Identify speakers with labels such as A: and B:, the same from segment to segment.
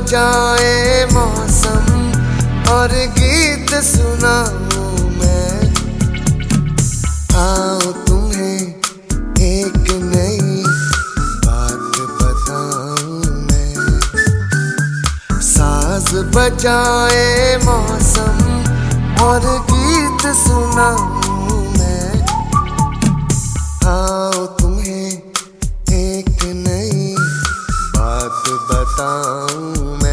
A: बजाए मौसम और गीत सुनाऊं मैं। आओ तुम्हें एक नई बात बताऊं मैं। साज बजाए मौसम और गीत सुनाऊं मैं। आओ तुम्हें एक नई बात बताऊं मैं।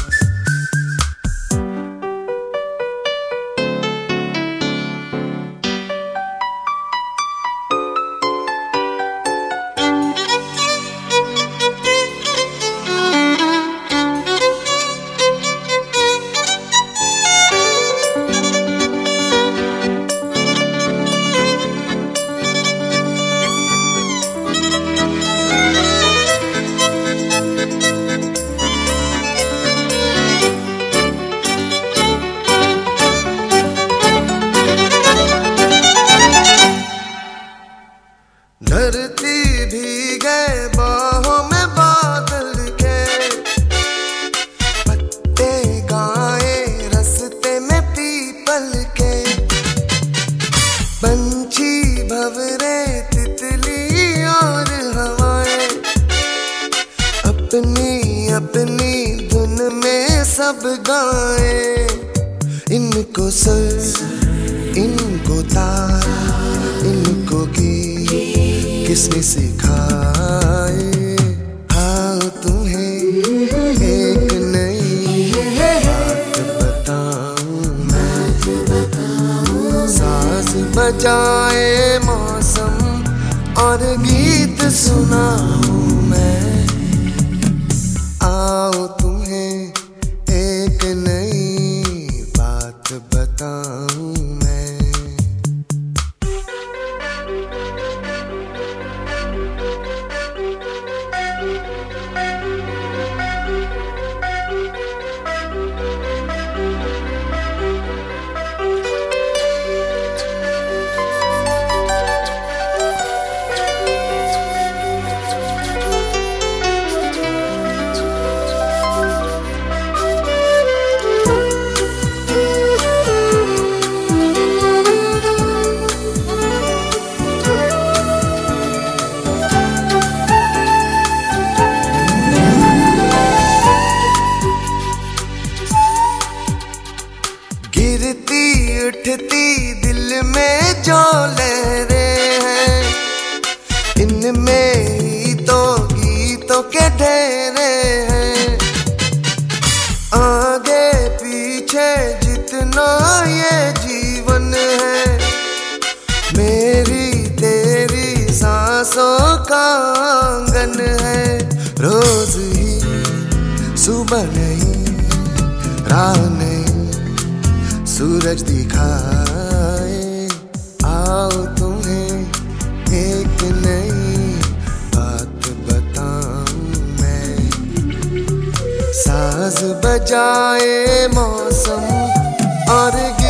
A: धरती भी गए बाहों में बादल के, पत्ते गाए रस्ते में पीपल के। पंछी भंवरे तितली और हवाएं अपनी अपनी धुन में सब गाए। इनको सर इनको तार इनको गीत किसने सिखाए। आओ तुम्हें एक नई बात बताऊं मैं। साज बजाए मौसम और गीत सुनाऊं मैं। आओ तुम्हें एक नई बात बताऊं मैं। गिरती उठती दिल में जो लहरें हैं, इनमें ही तो गीतों के ढेरे हैं। आगे पीछे जितना ये जीवन है, मेरी तेरी सांसों का आंगन है। रोज ही सुबह नहीं राह नहीं सूरज दिखाए। आओ तुम्हें एक नई बात बताऊं मैं। साज बजाए मौसम और